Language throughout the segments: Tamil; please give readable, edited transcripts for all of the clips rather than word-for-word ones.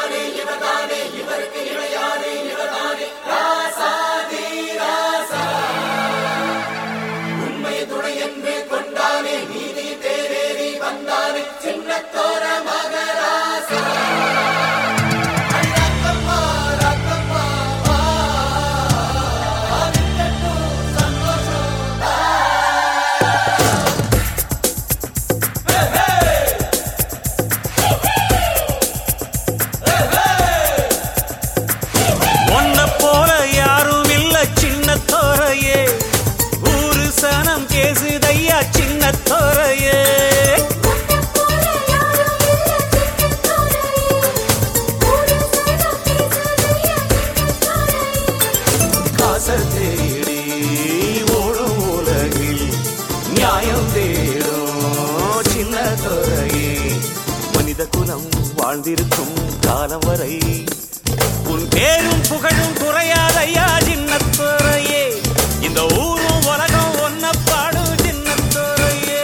மனித குலம் வாழ்ந்திருக்கும் காலம் வரை உன் பேரும் புகழும் குறையாதையா சின்னத்துறையே. இந்த ஊரும் உலகம் ஒன்ன பாடும் சின்னத்துறையே.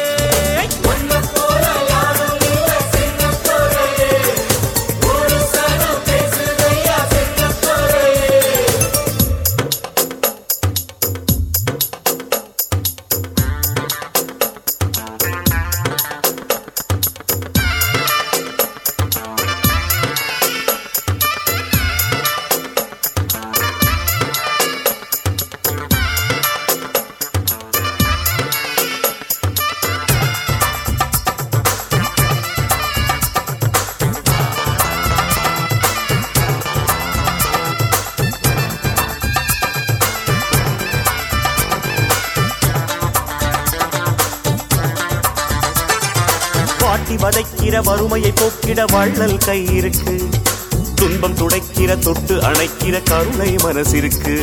வாட்டி வதைக்கிற வறுமையை போக்கிட வள்ளல் கை இருக்கு. துன்பம் துடைக்கிற தொட்டு அணைக்கிற கருணை மனசிருக்கு.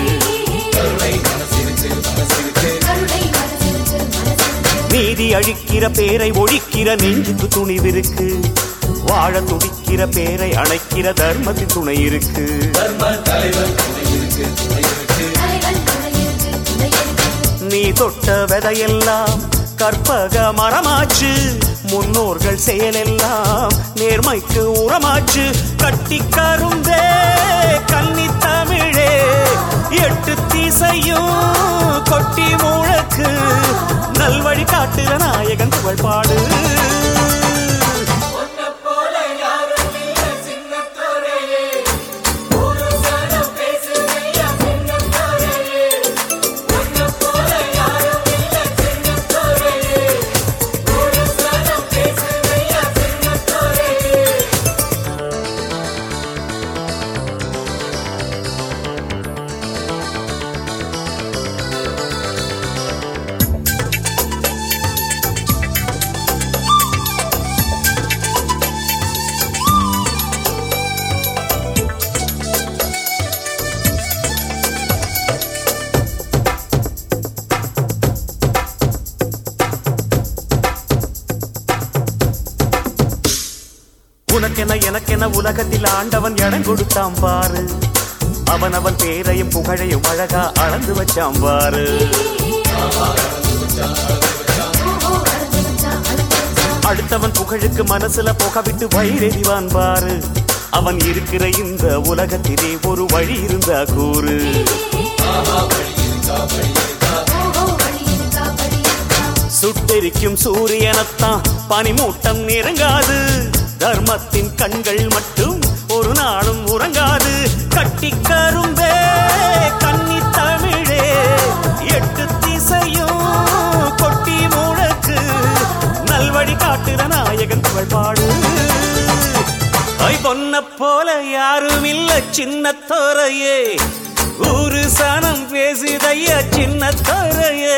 நீதி அழிக்கிற பேரை ஒழிக்கிற நெஞ்சுக்கு துணிவிருக்கு. வாழ துடிக்கிற பேரை அணைக்கிற தர்மத்தின் துணை இருக்கு. நீ தொட்ட விதையெல்லாம் கற்பக மரமாச்சு. முன்னோர்கள் செயலெல்லாம் நேர்மைக்கு உரமாச்சு. கட்டி கருந்தே கன்னி தமிழே எட்டு திசையும் கொட்டி முழக்கு. நல்வழி காட்டுற நாயகன் புகழ் பாடு. உனக்கென எனக்கென உலகத்தில் ஆண்டவன் இடம் கொடுத்தான் பாரு. அவன் பேரையும் புகழையும் அழகா அளந்து வச்சான் பாரு. அடுத்தவன் புகழுக்கு மனசுல புக விட்டு வயிறெறிவான் பாரு. அவன் இருக்கிற இந்த உலகத்திலே ஒரு வழி இருந்தா கூறு. சுட்டெரிக்கும் சூரியனத்தான் பனிமூட்டம் நெருங்காது. தர்மத்தின் கண்கள் மட்டும் ஒரு நாளும் உறங்காது. கட்டி கரும்பே கன்னி தமிழே எட்டு திசையும் கொட்டி முழக்கு. நல்வழி காட்டுற நாயகன் புகழ் பாடு. பொன்ன போல யாரும் இல்ல சின்னத்துறையே. ஊரு சனம் பேசுதையா சின்னத்துறையே.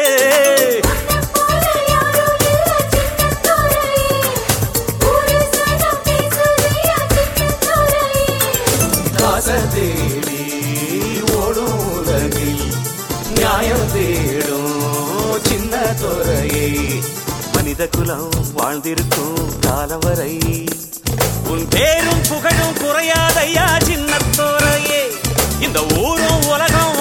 தேடி ஓடும் உலகில் நியாயம் தேடும் சின்னத்துறையே. மனித குலம் வாழ்ந்திருக்கும் காலம் வரை உன் பேரும் புகழும் குறையாதையா சின்னத்துறையே. இந்த ஊரும் உலகம்